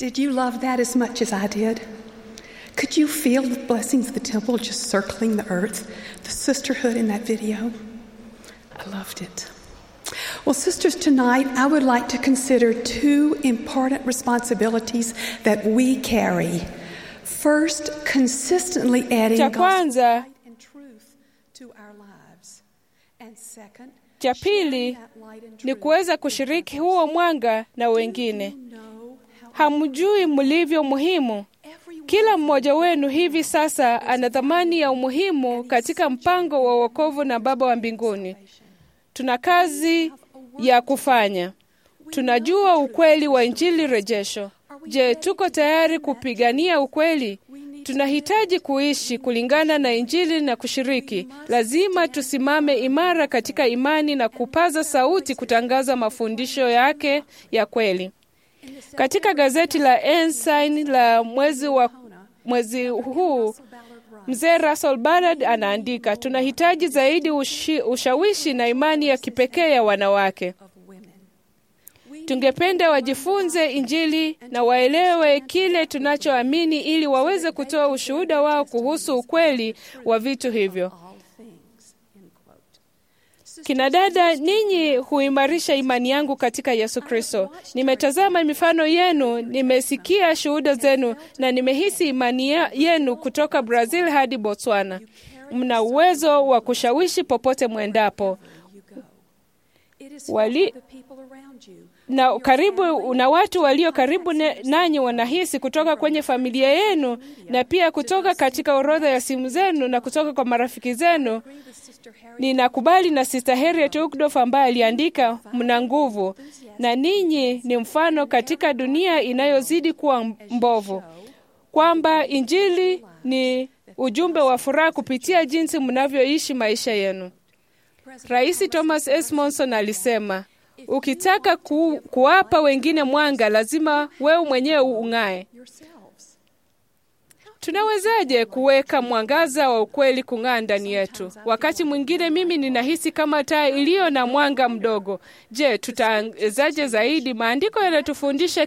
Did you love that as much as I did? Could you feel the blessings of the temple just circling the earth, the sisterhood in that video? I loved it. Well, sisters, tonight I would like to consider two important responsibilities that we carry. First, consistently adding God's light and truth to our lives. And second, cha pili ni kuweza kushiriki huo mwanga na wengine. Hamjui mlivyo muhimu. Kila mmoja wenu hivi sasa ana thamani ya umuhimu katika mpango wa wokovu na Baba wa mbinguni. Tuna kazi ya kufanya. Tunajua ukweli wa Injili rejesho. Je, tuko tayari kupigania ukweli? Tunahitaji kuishi kulingana na Injili na kushiriki. Lazima tusimame imara katika imani na kupaza sauti kutangaza mafundisho yake ya kweli. Katika gazeti la Ensign la mwezi huu, Mzee Russell Ballard anaandika, tunahitaji zaidi ushawishi na imani ya kipekee ya wanawake. Tungependa wajifunze Injili na waelewe kile tunachoamini ili waweze kutoa ushuhuda wao kuhusu ukweli wa vitu hivyo. Kina dada, ninyi huimarisha imani yangu katika Yesu Kristo. Nimetazama mifano yenu, nimesikia shuhuda zenu na nimehisi imani yenu kutoka Brazil hadi Botswana. Mna uwezo wa kushawishi popote mwendapo. Na watu walio karibu nanyi wanahisi kutoka kwenye familia yenu na pia kutoka katika orodha ya simu zenu na kutoka kwa marafiki zenu. Ninakubali na Sister Harriet Uchtdorf ambaye aliandika, mna nguvu na ninyi ni mfano katika dunia inayozidi kuwa mbovu, kwamba Injili ni ujumbe wa furaha kupitia jinsi mnavyoishi maisha yenu. Rais Thomas S. Monson alisema, ukitaka kuwapa wengine mwanga, lazima wewe mwenyewe ung'ae. Tunawezaje kuweka mwangaza wa ukweli kung'aa ndani yetu? Wakati mwingine mimi ninahisi kama taa iliyo na mwanga mdogo. Je, tutaanzaje zaidi? Maandiko yanatufundisha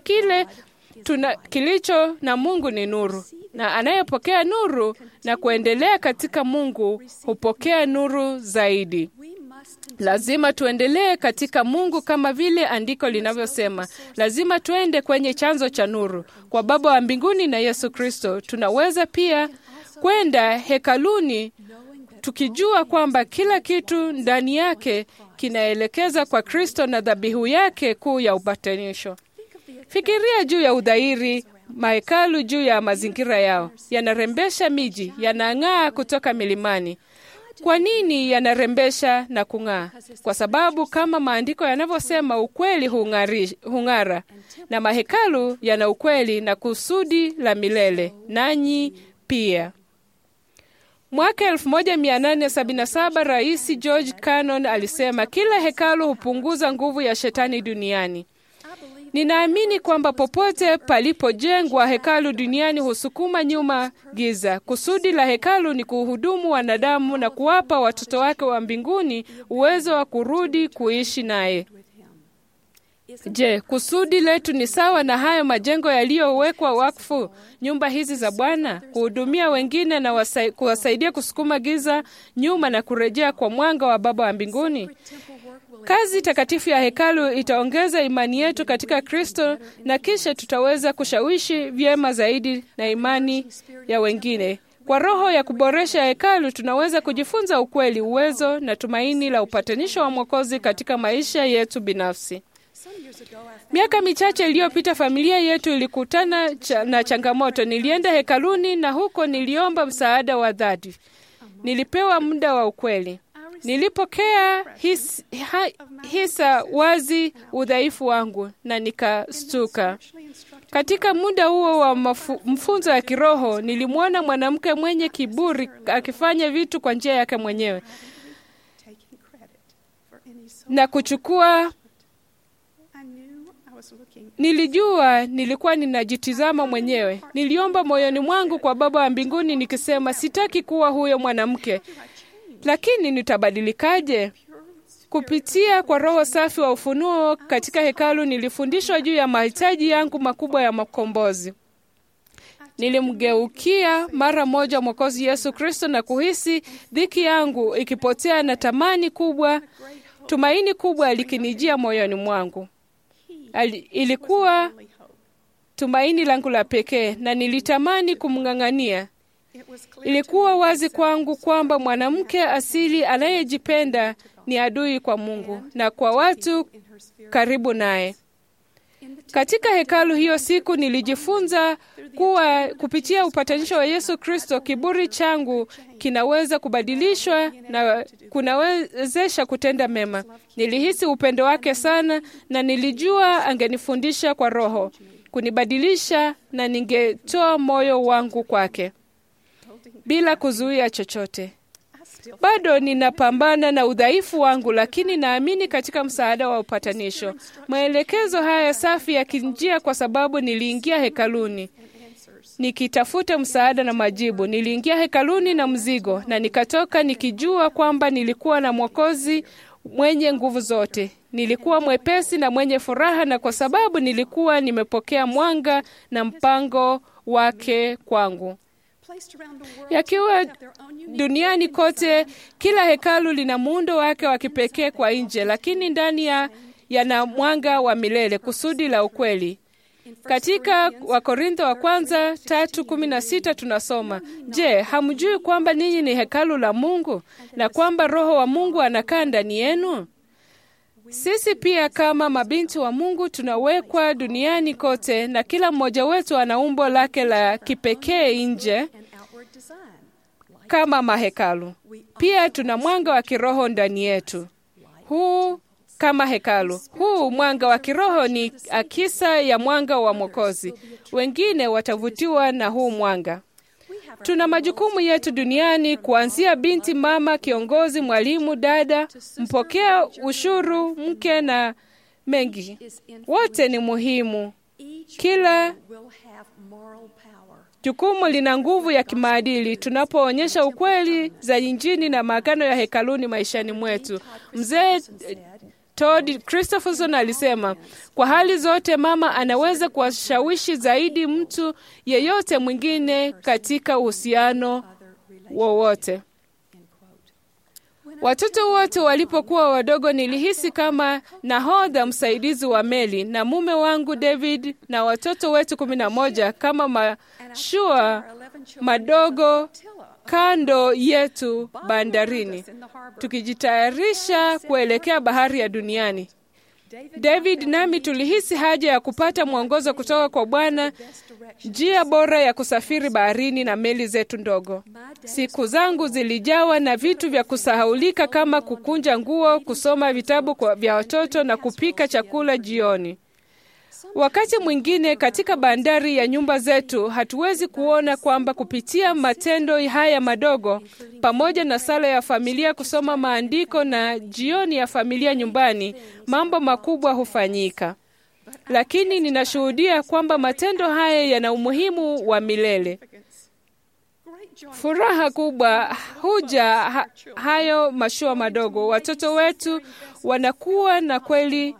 kilicho na Mungu ni nuru. Na anayepokea nuru na kuendelea katika Mungu hupokea nuru zaidi. Lazima tuendelee katika Mungu kama vile andiko linavyosema. Lazima tuende kwenye chanzo cha nuru, kwa Baba wa mbinguni na Yesu Kristo. Tunaweza pia kwenda hekaluni tukijua kwamba kila kitu ndani yake kinaelekeza kwa Kristo na dhabihu yake kuu ya upatanisho. Fikiria juu ya udhahiri. Mahekalu juu ya mazingira yao yanarembesha miji, yanang'aa kutoka milimani. Kwa nini yanarembesha na kung'aa? Kwa sababu kama maandiko yanavyosema, ukweli hung'ara, na mahekalu yana ukweli na kusudi la milele, nanyi pia. Mwaka 1877 Rais George Cannon alisema, kila hekalu hupunguza nguvu ya shetani duniani. Ninaamini kwamba popote palipojengwa hekalu duniani husukuma nyuma giza. Kusudi la hekalu ni kuhudumu wanadamu na kuwapa watoto wake wa mbinguni uwezo wa kurudi kuishi naye. Je, kusudi letu ni sawa na hayo majengo yaliyowekwa wakfu, nyumba hizi za Bwana, kuhudumia wengine na kuwasaidia kusukuma giza nyuma na kurejea kwa mwanga wa Baba wa mbinguni? Kazi takatifu ya hekalu itaongeza imani yetu katika Kristo na kisha tutaweza kushawishi vyema zaidi na imani ya wengine. Kwa roho ya kuboresha hekalu tunaweza kujifunza ukweli, uwezo na tumaini la upatanisho wa Mwokozi katika maisha yetu binafsi. Miaka michache iliyopita familia yetu ilikutana na changamoto. Nilienda hekaluni na huko niliomba msaada wa dhati. Nilipewa muda wa ukweli. Nilipokea hisa wazi udhaifu wangu na nikastuka. Katika muda huo wa mfunzo ya kiroho, nilimwona mwanamke mwenye kiburi akifanya vitu kwa njia yake mwenyewe na kuchukua. Nilijua nilikuwa ninajitizama mwenyewe. Niliomba moyoni mwangu kwa Baba wa mbinguni nikisema, sitaki kuwa huyo mwanamke. Lakini nitabadilikaje? Kupitia kwa Roho safi wa ufunuo katika hekalu, nilifundishwa juu ya mahitaji yangu makubwa ya makombozi. Nilimgeukia mara moja Mwokozi Yesu Kristo na kuhisi dhiki yangu ikipotea na tumaini kubwa likinijia moyoni mwangu. Ilikuwa tumaini langu la pekee na nilitamani kumng'ang'ania. Ilikuwa wazi kwangu kwamba mwanamke asili anayejipenda ni adui kwa Mungu na kwa watu karibu naye. Katika hekalu hiyo siku nilijifunza kuwa kupitia upatanisho wa Yesu Kristo, kiburi changu kinaweza kubadilishwa na kunawezesha kutenda mema. Nilihisi upendo wake sana na nilijua angenifundisha kwa Roho, kunibadilisha na ningetoa moyo wangu kwake bila kuzuia chochote. Bado ninapambana na udhaifu wangu, lakini naamini katika msaada wa upatanisho. Maelekezo haya safi yakinijia kwa sababu niliingia hekaluni nikitafuta msaada na majibu. Niliingia hekaluni na mzigo na nikatoka nikijua kwamba nilikuwa na Mwokozi mwenye nguvu zote. Nilikuwa mwepesi na mwenye furaha, na kwa sababu nilikuwa nimepokea mwanga na mpango wake kwangu. Yakiwa duniani kote, kila hekalu lina muundo wake wa kipekee kwa nje, lakini ndani yana mwanga wa milele, kusudi la ukweli. Katika Wakorintho wa kwanza 3:16 tunasoma, "Je, hamjui kwamba ninyi ni hekalu la Mungu na kwamba Roho wa Mungu anakaa ndani yenu?" Sisi pia kama mabinti wa Mungu tunawekwa duniani kote, na kila mmoja wetu ana umbo lake la kipekee nje kama mahekalu. Pia tuna mwanga wa kiroho ndani yetu. Kama hekalu. Mwanga wa kiroho ni akisa ya mwanga wa Mwokozi. Wengine watavutiwa na huu mwanga. Tuna majukumu yetu duniani, kuanzia binti, mama, kiongozi, mwalimu, dada, mpokea ushuru, mke na mengi. Wote ni muhimu. Kila jukumu lina nguvu ya kimaadili tunapoonyesha ukweli za Injili na maagano ya hekaluni maishani mwetu. Mzee Todd Christopherson alisema, kwa hali zote mama anaweza kuwashawishi zaidi mtu yeyote mwingine katika uhusiano wowote. Watoto wote walipokuwa wadogo nilihisi kama nahodha msaidizi wa meli, na mume wangu David na watoto wetu 11 kama mashua madogo kando yetu bandarini, tukijitayarisha kuelekea bahari ya duniani. David nami tulihisi haja ya kupata mwongozo kutoka kwa Bwana, njia bora ya kusafiri baharini na meli zetu ndogo. Siku zangu zilijawa na vitu vya kusahaulika kama kukunja nguo, kusoma vitabu vya watoto na kupika chakula jioni. Wakati mwingine katika bandari ya nyumba zetu hatuwezi kuona kwamba kupitia matendo haya madogo, pamoja na sala ya familia, kusoma maandiko na jioni ya familia nyumbani, mambo makubwa hufanyika. Lakini ninashuhudia kwamba matendo haya yana umuhimu wa milele. Furaha kubwa huja hayo mashua madogo. Watoto wetu wanakuwa na kweli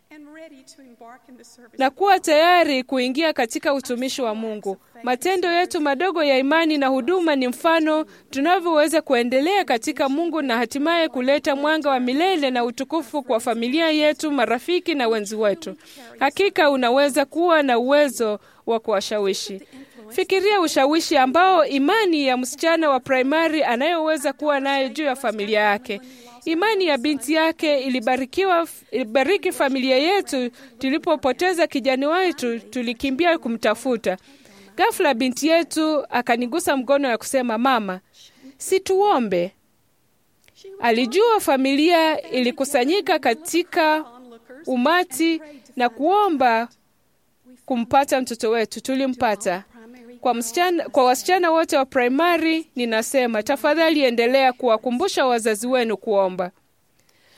na kuwa tayari kuingia katika utumishi wa Mungu. Matendo yetu madogo ya imani na huduma ni mfano tunavyoweza kuendelea katika Mungu na hatimaye kuleta mwanga wa milele na utukufu kwa familia yetu, marafiki na wenzi wetu. Hakika unaweza kuwa na uwezo wa kuwashawishi. Fikiria ushawishi ambao imani ya msichana wa primary anayoweza kuwa nayo juu ya familia yake. Imani ya binti yake ilibariki familia yetu. Tulipopoteza kijana wetu, tulikimbia kumtafuta. Ghafla binti yetu akanigusa mkono na kusema, "Mama, si tuombe?" Alijua familia ilikusanyika katika umati na kuomba kumpata mtoto wetu. Tulimpata. Kwa wasichana wote wa primary ninasema, tafadhali endelea kuwakumbusha wazazi wenu kuomba.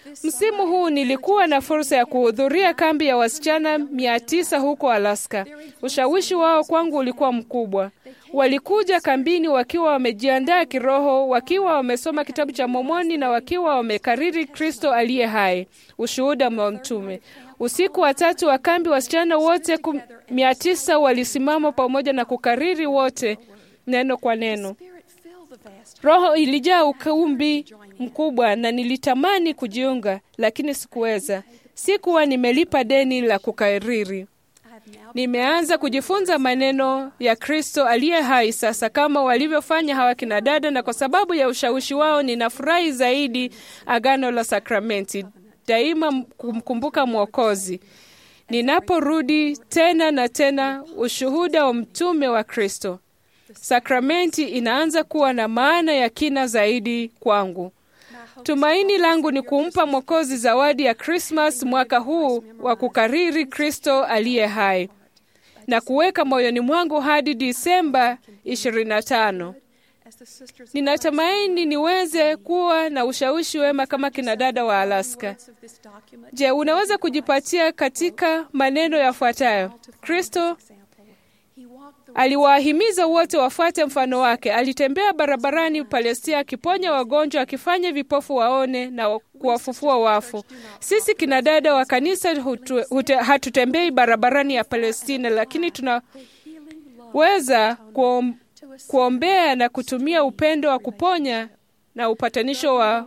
Msimu huu nilikuwa na fursa ya kuhudhuria kambi ya wasichana 900 huko Alaska. Ushawishi wao kwangu ulikuwa mkubwa. Walikuja kambini wakiwa wamejiandaa kiroho, wakiwa wamesoma kitabu cha Mormoni na wakiwa wamekariri Kristo aliye hai, ushuhuda wa mtume. Usiku wa 3 wa kambi, wasichana wote 900 walisimama pamoja na kukariri wote neno kwa neno. Roho ilijaa ukumbi mkubwa na nilitamani kujiunga, lakini sikuweza. Sikuwa nimelipa deni la kukariri. Nimeanza kujifunza maneno ya Kristo aliye hai sasa kama walivyofanya hawa kina dada, na kwa sababu ya ushawishi wao ninafurahi zaidi agano la sakramenti, daima kumkumbuka Mwokozi. Ninaporudi tena na tena ushuhuda wa mtume wa Kristo, sakramenti inaanza kuwa na maana ya kina zaidi kwangu. Tumaini langu ni kumpa Mwokozi zawadi ya Christmas mwaka huu wa kukariri Kristo aliye hai na kuweka moyoni mwangu hadi Disemba 25. Ninatumaini niweze kuwa na ushawishi wema kama kina dada wa Alaska. Je, unaweza kujipatia katika maneno yafuatayo? Kristo aliwahimiza wote wafuate mfano wake. Alitembea barabarani Palestina akiponya wagonjwa, akifanya vipofu waone na kuwafufua wafu. Sisi kina dada wa kanisa hatutembei barabarani ya Palestina, lakini tunaweza kuombea na kutumia upendo wa kuponya na upatanisho wa.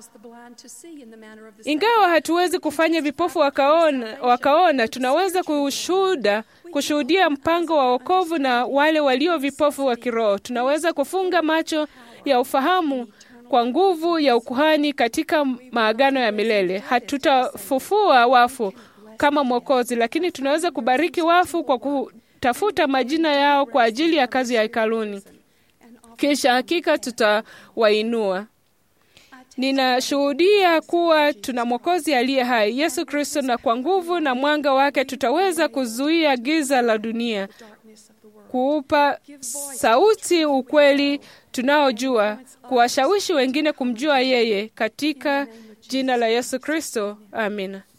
Ingawa hatuwezi kufanya vipofu wakaona, tunaweza kushuhudia mpango wa wokovu na wale walio vipofu wa kiroho. Tunaweza kufunga macho ya ufahamu kwa nguvu ya ukuhani katika maagano ya milele. Hatutafufua wafu kama Mwokozi, lakini tunaweza kubariki wafu kwa kutafuta majina yao kwa ajili ya kazi ya hekaluni. Kisha hakika tutawainua. Ninashuhudia kuwa tuna Mwokozi aliye hai, Yesu Kristo, na kwa nguvu na mwanga wake tutaweza kuzuia giza la dunia, kuupa sauti ukweli tunaojua, kuwashawishi wengine kumjua yeye, katika jina la Yesu Kristo. Amina.